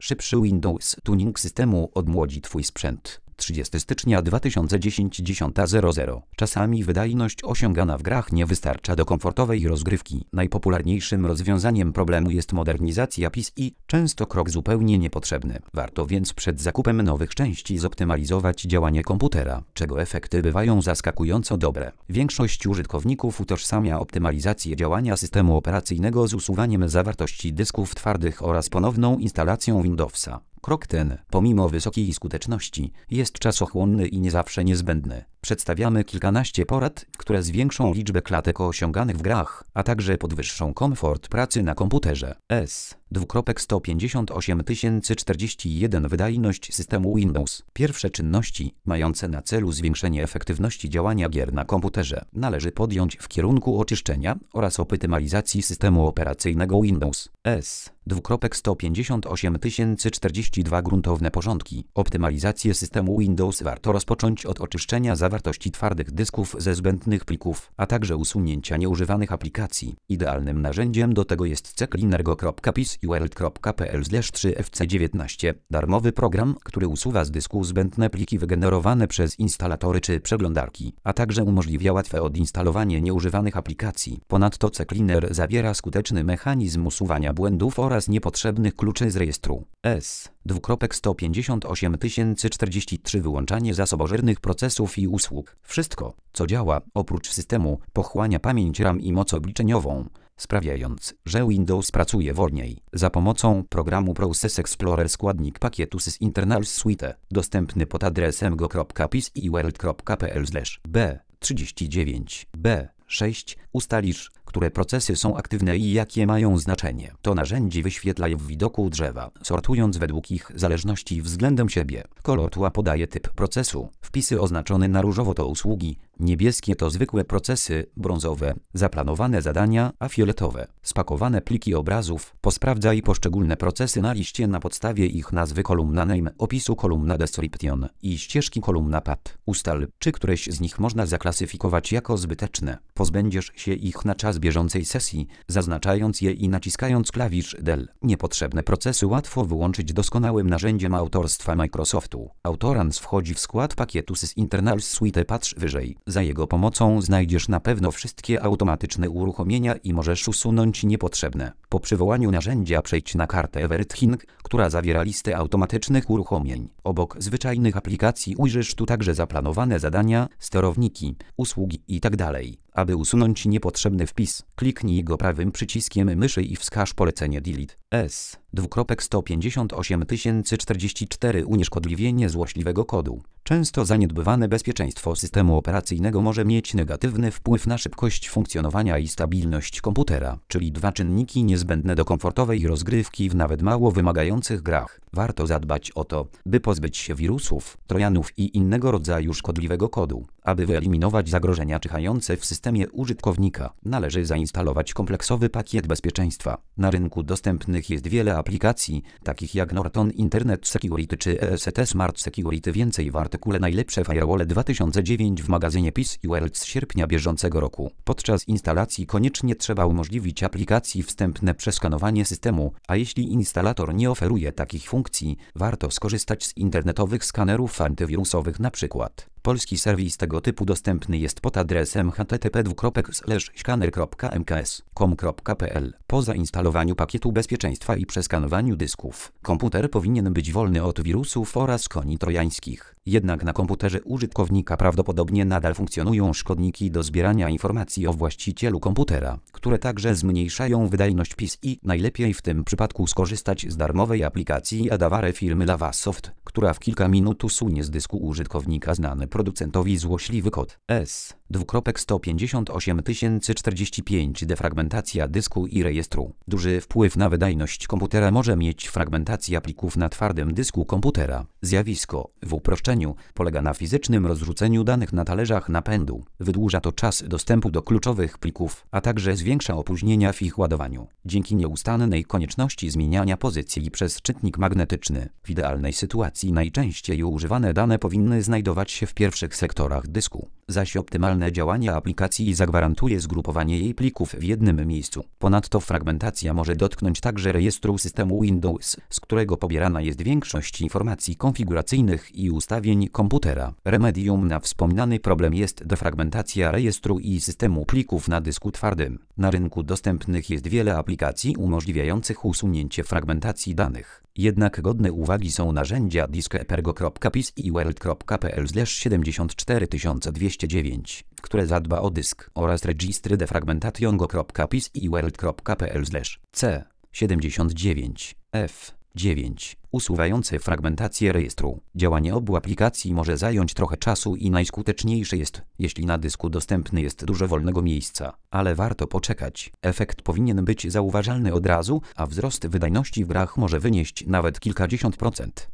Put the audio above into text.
Szybszy Windows Tuning systemu odmłodzi Twój sprzęt. 30 stycznia 2010 10:00. Czasami wydajność osiągana w grach nie wystarcza do komfortowej rozgrywki. Najpopularniejszym rozwiązaniem problemu jest modernizacja PC, często krok zupełnie niepotrzebny. Warto więc przed zakupem nowych części zoptymalizować działanie komputera, czego efekty bywają zaskakująco dobre. Większość użytkowników utożsamia optymalizację działania systemu operacyjnego z usuwaniem zawartości dysków twardych oraz ponowną instalacją Windowsa. Krok ten, pomimo wysokiej skuteczności, jest czasochłonny i nie zawsze niezbędny. Przedstawiamy kilkanaście porad, które zwiększą liczbę klatek osiąganych w grach, a także podwyższą komfort pracy na komputerze. S:158 wydajność systemu Windows. Pierwsze czynności, mające na celu zwiększenie efektywności działania gier na komputerze, należy podjąć w kierunku oczyszczenia oraz optymalizacji systemu operacyjnego Windows. S:158 gruntowne porządki. Optymalizację systemu Windows warto rozpocząć od oczyszczenia zawartości twardych dysków ze zbędnych plików, a także usunięcia nieużywanych aplikacji. Idealnym narzędziem do tego jest cleaner.pcworld.pl/3fc19, darmowy program, który usuwa z dysku zbędne pliki wygenerowane przez instalatory czy przeglądarki, a także umożliwia łatwe odinstalowanie nieużywanych aplikacji. Ponadto CCleaner zawiera skuteczny mechanizm usuwania błędów oraz niepotrzebnych kluczy z rejestru. S:158 wyłączanie zasobożernych procesów i usług. Wszystko, co działa, oprócz systemu, pochłania pamięć RAM i moc obliczeniową, sprawiając, że Windows pracuje wolniej. Za pomocą programu Process Explorer składnik pakietu Sys Internals Suite, dostępny pod adresem go.pcworld.pl/b39b6, ustalisz, które procesy są aktywne i jakie mają znaczenie. To narzędzie wyświetla je w widoku drzewa, sortując według ich zależności względem siebie. Kolor tła podaje typ procesu. Wpisy oznaczone na różowo to usługi, niebieskie to zwykłe procesy, brązowe zaplanowane zadania, a fioletowe spakowane pliki obrazów. Posprawdzaj poszczególne procesy na liście na podstawie ich nazwy kolumna name, opisu kolumna description i ścieżki kolumna path. Ustal, czy któreś z nich można zaklasyfikować jako zbyteczne. Pozbędziesz się ich na czas bieżącej sesji, zaznaczając je i naciskając klawisz Del. Niepotrzebne procesy łatwo wyłączyć doskonałym narzędziem autorstwa Microsoftu. Autorans wchodzi w skład pakietu Sys Internals Suite. Patrz wyżej. Za jego pomocą znajdziesz na pewno wszystkie automatyczne uruchomienia i możesz usunąć niepotrzebne. Po przywołaniu narzędzia przejdź na kartę Everything, która zawiera listę automatycznych uruchomień. Obok zwyczajnych aplikacji ujrzysz tu także zaplanowane zadania, sterowniki, usługi itd. Aby usunąć niepotrzebny wpis, kliknij go prawym przyciskiem myszy i wskaż polecenie Delete. S:158 unieszkodliwienie złośliwego kodu. Często zaniedbywane bezpieczeństwo systemu operacyjnego może mieć negatywny wpływ na szybkość funkcjonowania i stabilność komputera, czyli dwa czynniki niezbędne do komfortowej rozgrywki w nawet mało wymagających grach. Warto zadbać o to, by pozbyć się wirusów, trojanów i innego rodzaju szkodliwego kodu. Aby wyeliminować zagrożenia czyhające w systemie użytkownika, należy zainstalować kompleksowy pakiet bezpieczeństwa. Na rynku dostępnych jest wiele aplikacji, takich jak Norton Internet Security czy EST Smart Security. Więcej w artykule Najlepsze Firewall 2009 w magazynie PC World z sierpnia bieżącego roku. Podczas instalacji koniecznie trzeba umożliwić aplikacji wstępne przeskanowanie systemu, a jeśli instalator nie oferuje takich funkcji, warto skorzystać z internetowych skanerów antywirusowych np. Polski serwis tego typu dostępny jest pod adresem http://scanner.mks.com.pl. Po zainstalowaniu pakietu bezpieczeństwa i przeskanowaniu dysków, komputer powinien być wolny od wirusów oraz koni trojańskich. Jednak na komputerze użytkownika prawdopodobnie nadal funkcjonują szkodniki do zbierania informacji o właścicielu komputera, które także zmniejszają wydajność PC. Najlepiej w tym przypadku skorzystać z darmowej aplikacji Adaware firmy Lavasoft, która w kilka minut usunie z dysku użytkownika znany producentowi złośliwy kod. S:158 defragmentacja dysku i rejestru. Duży wpływ na wydajność komputera może mieć fragmentacja plików na twardym dysku komputera. Zjawisko, w uproszczeniu, polega na fizycznym rozrzuceniu danych na talerzach napędu. Wydłuża to czas dostępu do kluczowych plików, a także zwiększa opóźnienia w ich ładowaniu. Dzięki nieustannej konieczności zmieniania pozycji przez czytnik magnetyczny, w idealnej sytuacji najczęściej używane dane powinny znajdować się w pierwszych sektorach dysku, zaś optymalne optymalne działanie aplikacji i zagwarantuje zgrupowanie jej plików w jednym miejscu. Ponadto fragmentacja może dotknąć także rejestru systemu Windows, z którego pobierana jest większość informacji konfiguracyjnych i ustawień komputera. Remedium na wspomniany problem jest defragmentacja rejestru i systemu plików na dysku twardym. Na rynku dostępnych jest wiele aplikacji umożliwiających usunięcie fragmentacji danych. Jednak godne uwagi są narzędzia diskepergo.pis i world.pl/74209, które zadba o dysk, oraz registry defragmentation.pis i world.pl/c79f9, usuwające fragmentację rejestru. Działanie obu aplikacji może zająć trochę czasu i najskuteczniejsze jest, jeśli na dysku dostępny jest dużo wolnego miejsca, ale warto poczekać. Efekt powinien być zauważalny od razu, a wzrost wydajności w grach może wynieść nawet kilkadziesiąt procent.